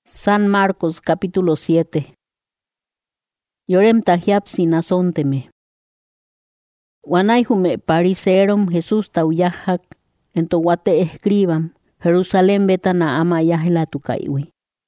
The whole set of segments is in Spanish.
San Marcos capítulo 7. Yorem tahiapsi nasonteme. Wanay hume pariserom Jesús tauyahak, ento wate escribam, Jerusalén betana ama yahla tukaiwi.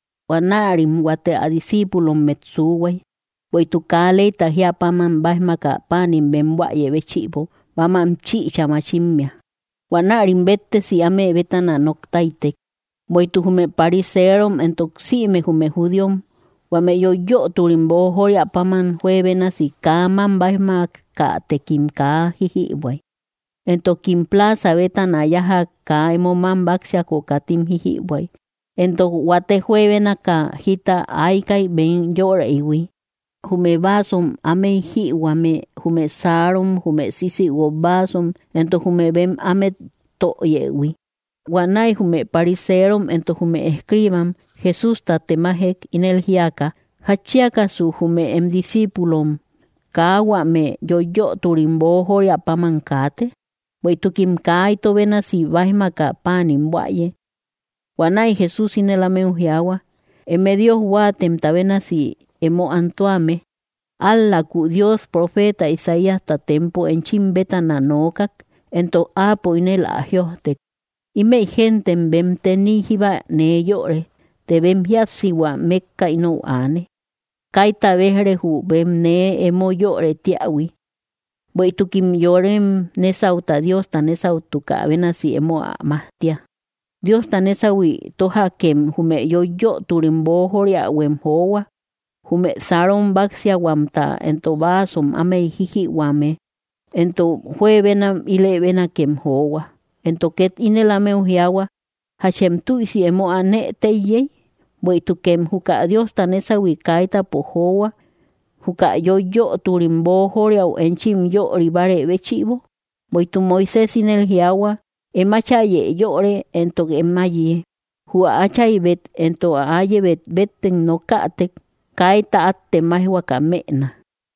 Wanarim wate a discípulom metsuway, boitukale tahiapaman bahmaka panim bemwaye bechibo, bamam chicha machimia. Wanarim bette si ame betana noktaitek. Boitu hume pariserom entoxime hume judiom, wame yo turimbo hoya paman juevena si kaman bahma ka tekim ka hihibway. Entokim plaza betan ayaha ka emoman baxia ko katim hihibway. Ento wate juevena ka hita aikai ben yore iwi. Hume basom ame hiwame hume sarom hume sisi wo basom ento hume bem ame to yewi. Wanay hume pariserom ento hume escribam Jesús tatemahek inelhiaka hachiaka su hume discípulom kawa me yo turimbo horia pamankate boitukim kaito bena si bahmaka panim waye. Wanay Jesús inelameunhiawa medio huatem tabena si emo antuame alla ku Dios profeta Isaías tatempo en chimbeta nanokak ento apo inel ahiohtek. Ime gente bem teni hiba ne yore, te bem hiapsiwa mekka ino ane. Kaita behre hu bem ne emo yore tiawi. Boitukim yorem nesauta Dios ta nesautuka benasi emo mahtia. Dios ta nesawi toha kem hume yo turimbo horia wem hoa. Hume saron baxia wamta ento basom ame hiji wame. Ento juevena ile bena kem hoa. Entoket inelameuhiawa Hashem tu isi emo ane teye boitukem huka Dios tanesa wikaita pohowa huka yo turimbo horia enchim yo ribare bechivo boitu Moisés inelhiawa emachaye yore ento emaye hua achai bet ento aye betten no katek kaita atte mahwa kamena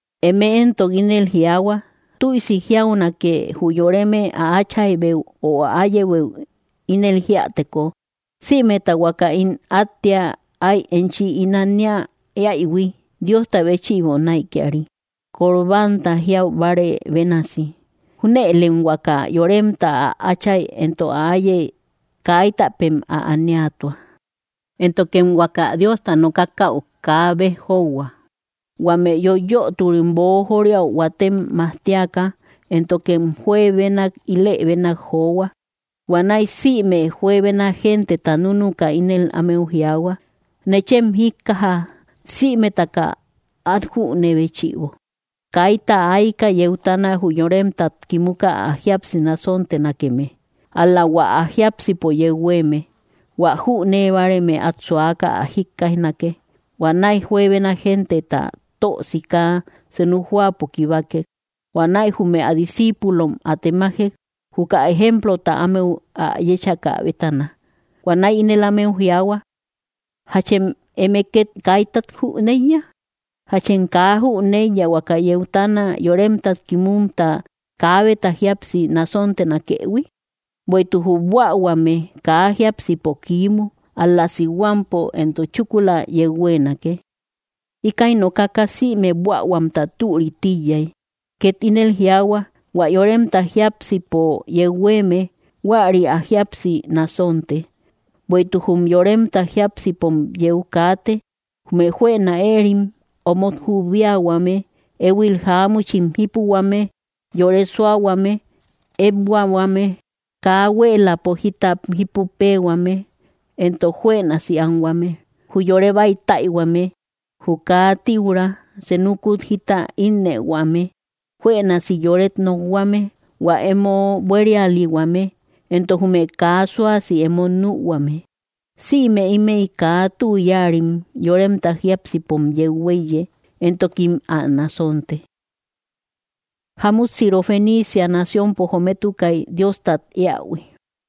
eme ento inelhiawa tu isigiauna que huyoreme a achaibeu o a ayebeu inelgiateko. Si metawaka in atia ay enchi inania iwi Dios tabechivo naikiari. Korbanta hiau bare benasi. Hune lengwaka yoremta a achay ento a aye kaita pem a aniatua. Ento kemwaka Dios ta no kakao kabe hoa. Wame yo turimbo horia watem mastiaka entokem juevenak ile venak hoa. Wanay si me juevena gente tanunuka inel ameuhiawa. Nechem hikaha si me taka adhu nebechivo. Kaita aika yeutana huyorem tat kimuka ahiapsi nasonte nakeme. Alla wa ahiapsi po yeweme. Wa hu nevareme atsuaka ahikahinake. Wanay juevena gente ta tóxica senujua pokibake wanay hume a discípulom atemaje huka ejemplo ta ameu a yechaka betana wanay inelameu hiawa hachem emeket kaitat hu neya hachem kahu neya wakayeutana yoremtat kimunta kabeta hiapsi nasonte nakewi boitu hubwa wame ka hiapsi pokimu alla siwampo ento chukula yeguena ke Ikai no kakasi me bua wamta turi tiyay. Ket inel hiawa, wa yorem tahiapsi po yeweme, wari ahiapsi nasonte. Boitu hum yorem tahiapsi pom yeukate, hume juena erim, omot hubia wame, ewil hamu chimhipu wame, yoresua wame, ebwa wame, kawela pohita hipupe wame, ento juena si anwame, huyoreba itai wame, Huka tiura senukut hita inne wame juena si yoret no wame wa emo bueriali wame ento hume kasua si emo nu wame si me ime ka tu yarim yorem tahiapsi pom yeweye ento kim anasonte Hamut Sirofenicia nación pojometukai Dios tat yawi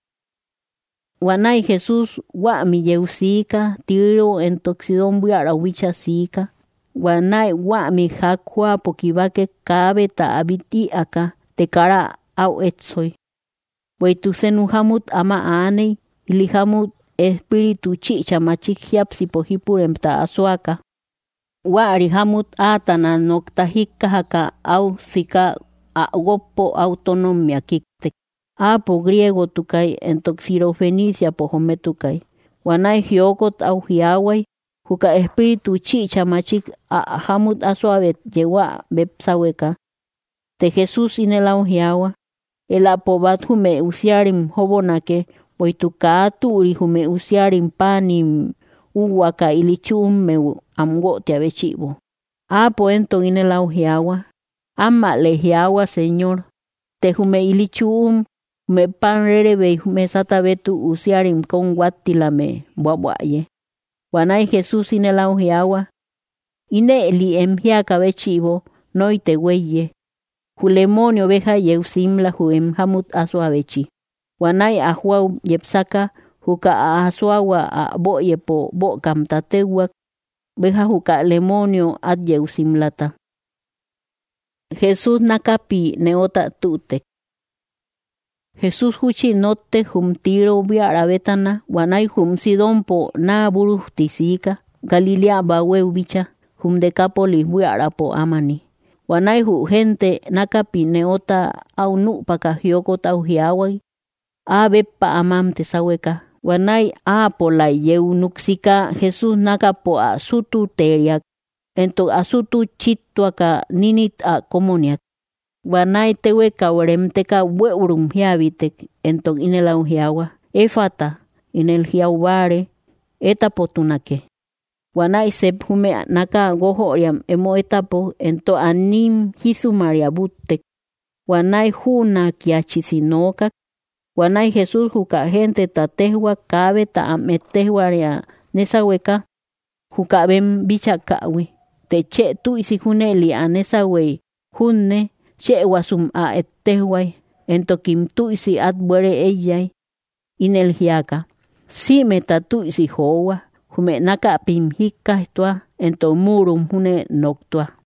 Wanay Jesús wa mi yeusika tiro entoxidon buiara wichasika. Wanay wa mi hakwa pokibake kabe ta abiti aka tekara au etsoy. Boitu senu hamut ama anei ilihamut espíritu chicha machik hiapsi pohipurem ta asuaka. Wari hamut atana noktajika haka au sika gopo autonomia kiktek. Apo griego tukay entok sirofenicia pohome tukay. Wanay hiokot au hiaway huka espíritu chicha machik hamut asuavet yewa bepsaweka. Te Jesús inelau hiawa. El apobat hume usiarim hobonake oitukaatu uri hume usiarim panim uwaka ilichum me amgote avechivo. Apo ento inelau hiawa. Ama le hiawa Señor. Te hume ilichum me pan rerebe hume satabetu usiarim con guatilame buabuaye. Wanay Jesús inelau hiawa. Ine li emhiaka vechivo noite weye. Hulemonio beja yeusimla huem hamut asuavechi. Wanay ahuau yepsaka huka asuawa a boye po bokam tatewak. Beja huka lemonio at yeusimlata. Jesús nakapi neota tutek. Jesús huchi notte hum tiro biara betana. Wanay hum sidompo na buruhtisika. Galilea baweu bicha. Hum Decápolis biara po amani. Wanay hu gente nakapi neota au nupaka hiokot au hiaway. A bepa amam tesaweka. Wanay a polay yeunuksika Jesús nakapo a sutu teriak. Ento a sutu chituaka ninit a komoniak. Wanay teweka waremteka weurum hiabitek. Ento inelau hiawa. Efata inel hiaubare eta potunake. Wanay sep hume naka gohoriam emo etapo ento anim hisumaria butek. Wanay huna kiachisinoka. Wanay Jesús huka gente tatehua kabe ta ametehua nesaweka. Huka bem bichakawi. Te che tu isi huneli anesawe hunne che wasum a ettehuay. Ento kim tu isi atbuere eyay. Inel hiaka. Si meta tu isi hoa. Hume naka pim hika tua ento murum hune noctua.